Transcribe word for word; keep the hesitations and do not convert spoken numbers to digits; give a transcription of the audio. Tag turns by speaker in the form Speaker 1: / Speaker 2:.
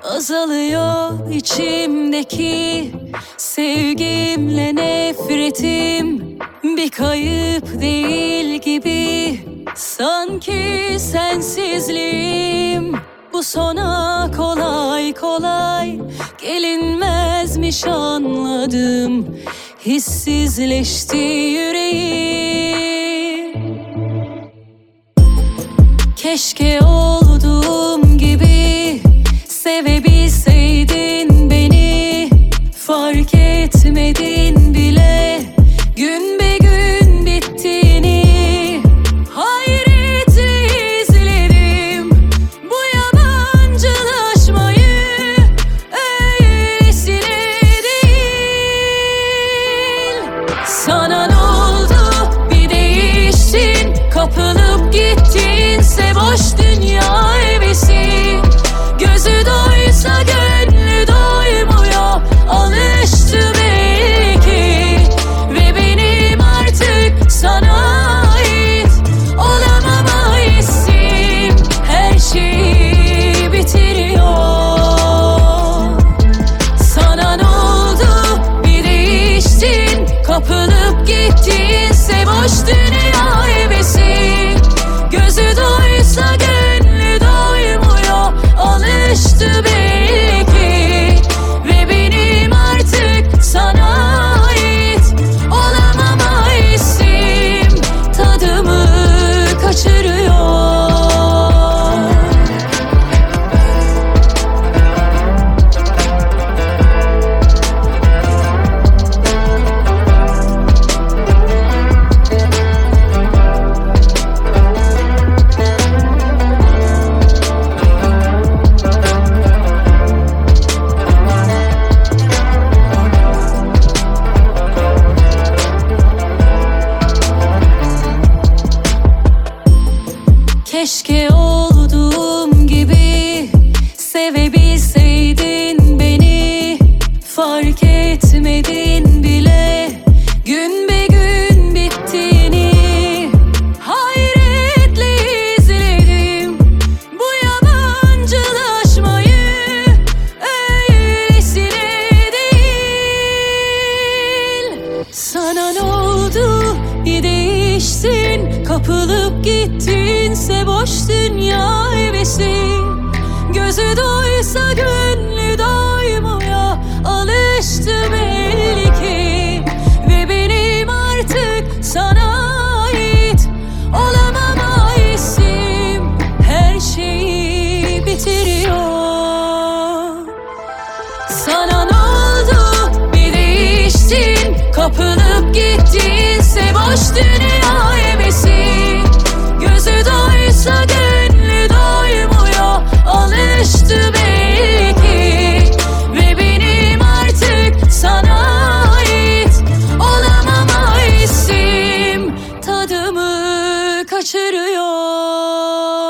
Speaker 1: Azalıyor içimdeki sevgimle nefretim, bir kayıp değil gibi sanki sensizliğim. Bu sona kolay kolay gelinmezmiş, anladım. Hissizleşti yüreğim. Keşke olduğum gibi sevebilseydin beni, fark etmedin bile gün be gün bittiğini. Hayretle izledim bu yabancılaşmayı, öylesine değil. Sana ne oldu, bir değiştin, kapılıp gittinse boş dünya hevesi. Gözü doysa gönlü doymuyor, alıştı belki. Ve benim artık sana ait olamama hissim her şeyi bitiriyor. Sana ne oldu, bir değiştin, kapılıp gittinse boş dünya hevesi. Gözü doysa gönlü doymuyor, alıştı belki. Ve benim artık sana ait olamama hissim tadımı kaçırıyor. Keşke olduğum gibi sevebilseydin beni, fark etmedin bile gün be gün bittiğini. Hayretle izledim bu yabancılaşmayı, öylesine değil. Sana ne oldu, bir değiştin, kapılıp gittinse boş dünya hevesi. Gözü doysa gönlü doymuyor, alıştı belki. Ve benim artık sana ait olamama hissim her şeyi bitiriyor. Sana ne oldu, bir değiştin, kapılıp gittinse boş dünya hevesi. Gözü doysa gönlü doymuyor, alıştı belki. Ve benim artık sana ait olamama hissim tadımı kaçırıyor.